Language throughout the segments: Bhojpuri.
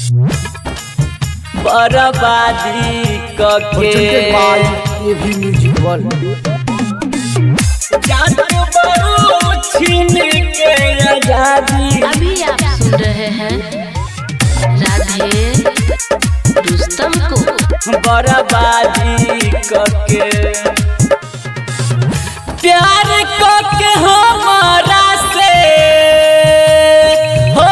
बर्बादी कके ये भी म्यूजिक वर्ल्ड जात बरू छीन के आजादी। अभी आप सुन रहे हैं राधे रुस्तम को। बर्बादी कके प्यार कके हमारा से हो,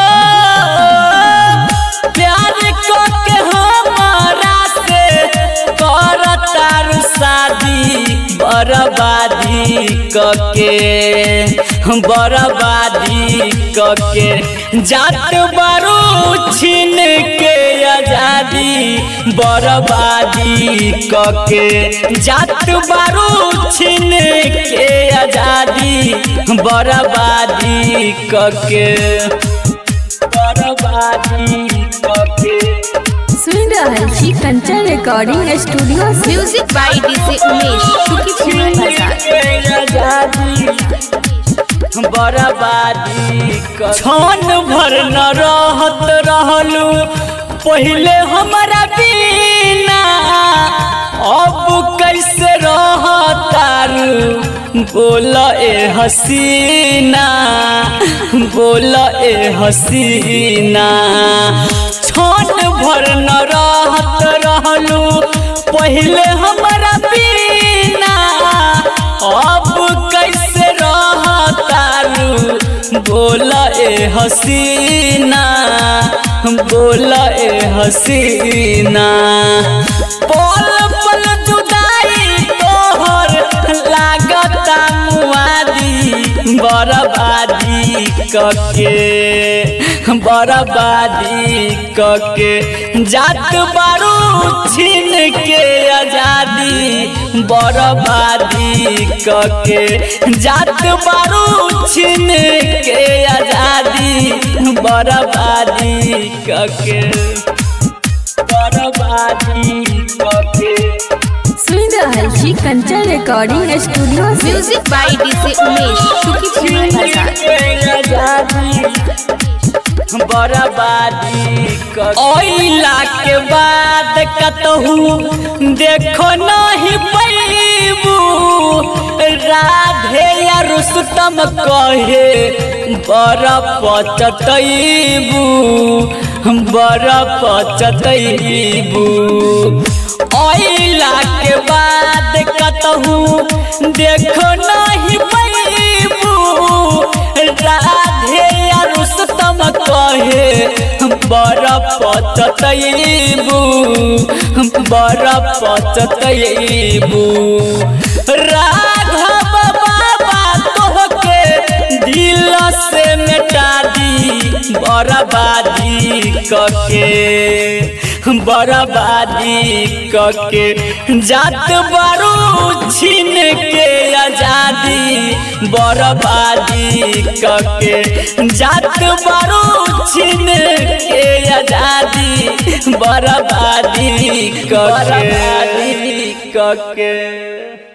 प्यार कके हमारा से करतारू शादी। बर्बादी कके बर्बादी कके जात बारू छीन के आजादी। बर्बादी कके जात बारू छीन के आजादी। बर्बादी कके बर्बादी कके सुन रहल छी Kanchan recording studio. Music by DJ Umesh Shukipur बाजार। बर्बादी क्षण भर न रहत रहलू पहले हमारा बिना, अब कैसे रहतारू बोल ए हसीना, बोल ए हसीना। क्षण भर न रहत रहलू पहले हमारा बिना, अब कैसे रहतारू बोल ए हसीना, बोल ए हसीना। पल पल जुदाई तोहर लागता मुआदी। बर्बादी कके बर्बादी कके जात बारू छीन के आजादी। बर्बादी कके जात बारू छीन के आजादी। बर्बादी कके बर्बादी कके सुन रहल छी Kanchan recording studio. Music by DJ Umesh Shukipur बाजार। बर्बादी ओइला के बाद कतहू देखो नहीं पैबू। राधे या रुस्तम कहे बड़ा पचतैबू, बड़ा पचतैबू। ओइला के बाद कतहू देखो नहीं पैबू। राधे या रुस्तम कहे बड़ा पचतैबू, बड़ा पचतैबू। राघव बाबा तोहके दिल से मिटा दी। बर्बादी कके बर्बादी कके जात बारू छीन के आजादी। बर्बादी कके जात बारू छीन के आजादी। बर्बादी कके